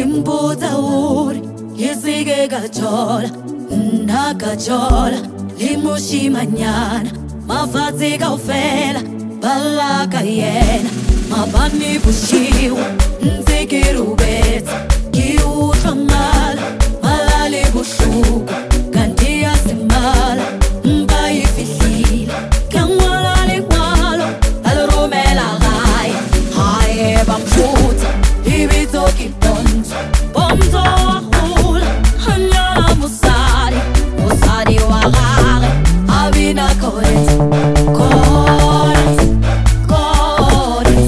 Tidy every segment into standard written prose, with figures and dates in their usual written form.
Imbotaur, yezige gachola, nakachola, limushi manyana, mafazi gaufela, balaka yena, mabani bushiwa, nzikirubet, kiutra mala, malali bushuka, kandia simala, mbai fihila, kanwalali walo, alromela gai, hae bamputa, ibitoki ponzo, ponzo ahula, hanyala musari, musari wagare, abina koret, koret, koret,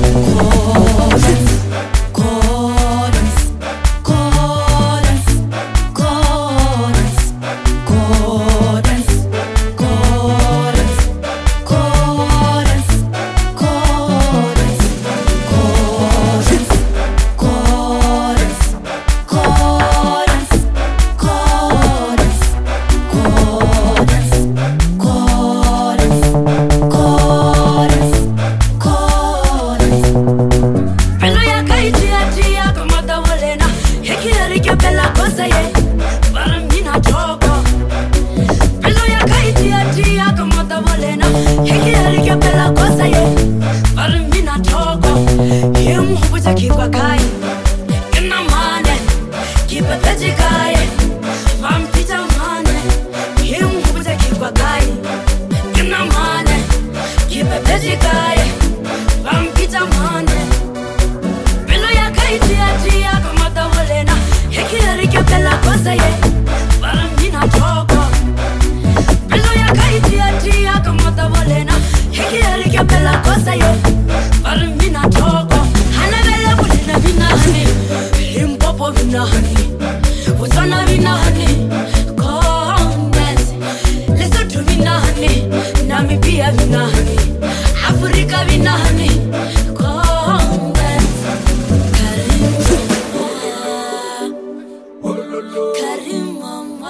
koret, koret, koret, koret, koret, koret, koret, koret, chorus, chorus, chorus, chorus, chorus, chorus. Pelo ya kaitia tia kama tawalena, hekiri kia bella cosa ye, para mina choco. Pelo ya kaitia tia kama tawalena, hekiri kia bella cosa ye, para mina choco. Him hubuja kiwa kai. Keep a veggie guy, I'm Peter Money. Him who's a keep a guy. In a money, keep a veggie guy, I'm Peter Money. Below ya kaitia, come out the Walena. Heki Bella Cosaye, but I'm Nina Choco. Below ya kaitia, come out the Walena. Heki Bella Cosaye, but I'm Nina Choco. Hanabella would in a vinani. Him popo vinani. Usana vina honey, come dance. Listen to vina honey, Namibia vina honey, Africa vina honey, come dance. Karim mama,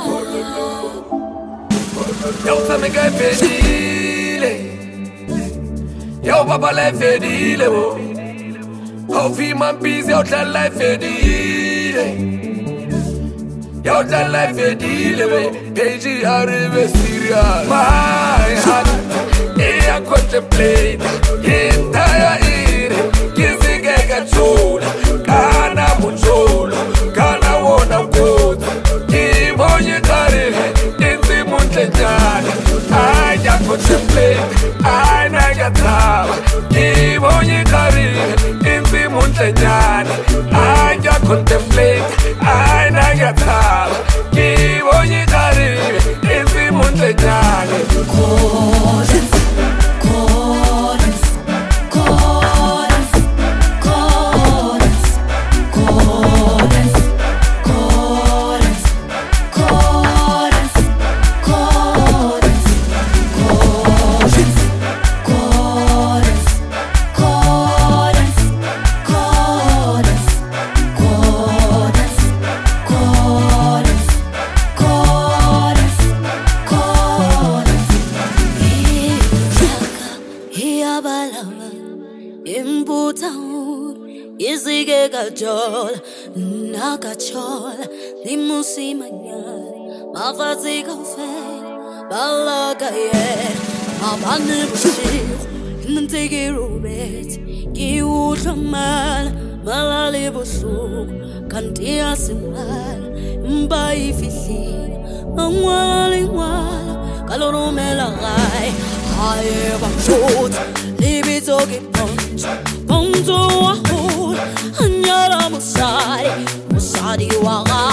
Yo femme guy fedile, yo papa le fedile wo. How fi man busy out that life fedile. Yo, that life a deal with Pagey arrive serious. My heart, I contemplate entire ear. Kissing a chul, Kana Mucholo, Kana Wona Goat. Give on your career in the Muntajan. I contemplate, I Nagatava. Give on your career in the Muntajan. I contemplate, I Nagatava. Give on your career in the Muntajan. chorus, chorus, chorus, chorus, chorus, chorus, chorus, chorus, chorus, chorus, chorus, chorus, chorus, chorus, chorus, chorus. Hiyabalala, imbutaur, izige gajola, nakachola, limusi manyal, mafazi gaufel, balaka yen, mabane bushil, nantege rubet, kiutra mal, malali busuk, kantia simal, mbai fihil, mangwala wala, kaloro melagai, haye bamshut, libito ki ponzo ahul, hanyara musari, musari waga.